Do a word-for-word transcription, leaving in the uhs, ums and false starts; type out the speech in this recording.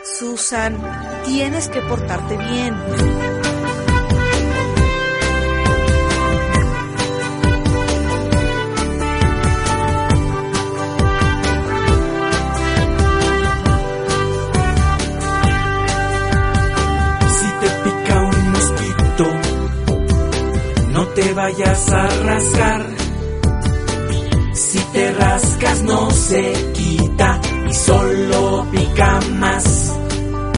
Susan, tienes que portarte bien. Si te pica un mosquito, no te vayas a rascar. Si te rascas no se quita y solo pica más.